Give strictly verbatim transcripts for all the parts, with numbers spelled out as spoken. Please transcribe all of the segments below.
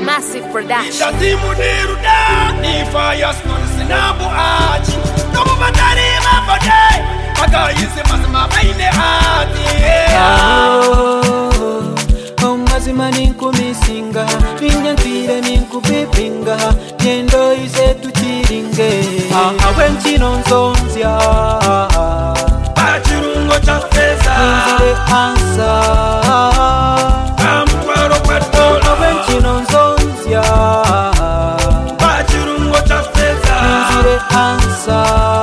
Massive production. Shatimu niruda ni fire stone sinabu achi. Nobu batari mabode. Aga yisi mazima baine ati. Oh, mazima ninku misinga. Ninyantire ninku bibinga. Nyendo ise tuchiringe. Awenchi nonzonzia. Achirungo cha feza. Nzire ansa. Amkwaro kwa dola. Awenchi nonzonzia. Achirungo cha feza. Nzire ansa.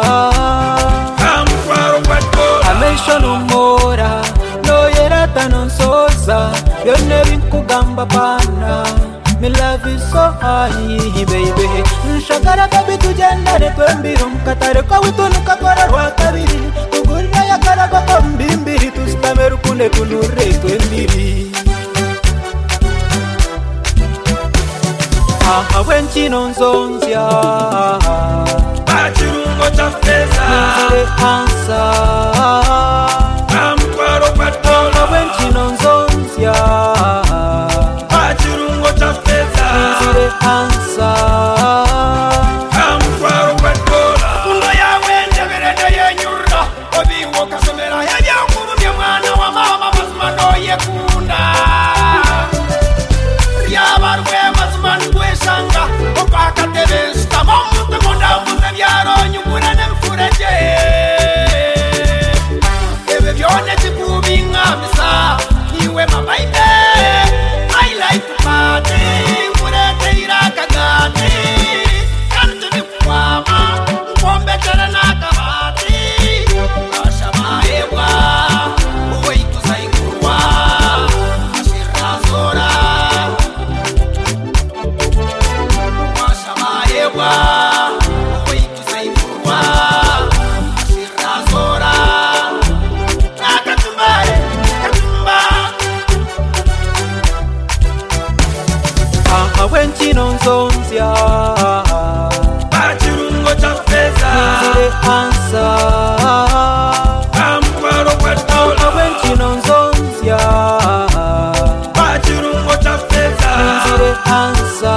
Amkwaro kwa dola. Amesho numora. No yerata nonsoza. Yone vinkugamba pana. Me love is so high, baby. Nshagara kabi tujendane twembiro mkatare kwa witu nukakora rwa kabiri. Tugurra ya karaga kwa mbimbiri. Tustameru kune tunure twembiri. Aha wenchi nonzonzia. Achirungo cha feza. Nzire ansa. Amkwaro kwa dola. Wenchi nonzonzia. Achirungo cha feza. Nzire ansa. Amkwaro kwa dola. Kundo ya wende verede ye nyurda. Obi woka semera ya vya nguru vya mwana wa mama mazmano ye kunda. Riabarwe mazmanu we shanga. Opaka tevesta mamu temunda mune vyaro nyungura nemfureje. Ebe vyone chikubi ngamisa. Niwe mabaide. I like to party. Murete iraka gati. Kantu ni kwama. Mwombe tere nakabati. Ashama ewa. Uwe ikusaikuwa. Ashira zora. Ashama ewa. Uwe ikusaikuwa. Ashira zora. Nakatumbare. Katumba. Aha wenchi nonzonzia. Achirungo cha feza. Nzire ansa. Amkwaro kwa dola. Wenchi nonzonzia. Achirungo cha feza. Nzire ansa.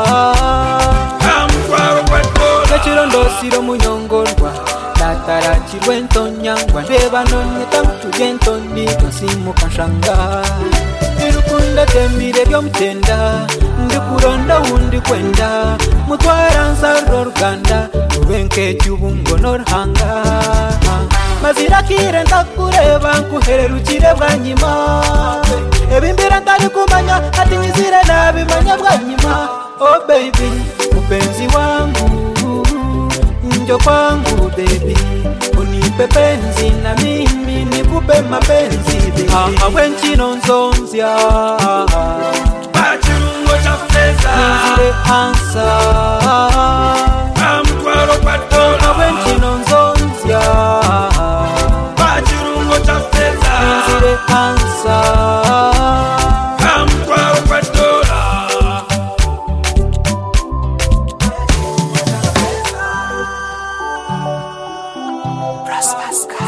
Amkwaro kwa dola. Nechirondo siro munyongorwa. Natara chirwento nyangwa. Beba nonye tamtu jento niko simu kanshanga. Irukunda tembire byo mtenda. Ndikuronda undi kwenda. Mutwara nsaro ruganda. Ubenke cyubungo norhanga. Mazira kire ndakureba nkuherera ukire bwanyima. Ebimbira ndari kumanya ati nyizire nabimanya bwanyima. Oh baby, mpenzi wangu. Njo kwangu baby. Unipe penzi na mimi nikupe mapenzi baby. Aha wenchi nonzonzia. Achirungo cha feza. Nzire ansa. Amkwaro kwa dola. Wenchi nonzonzia. Achirungo cha feza. Nzire ansa. Amkwaro kwa dola. Prosper Sky.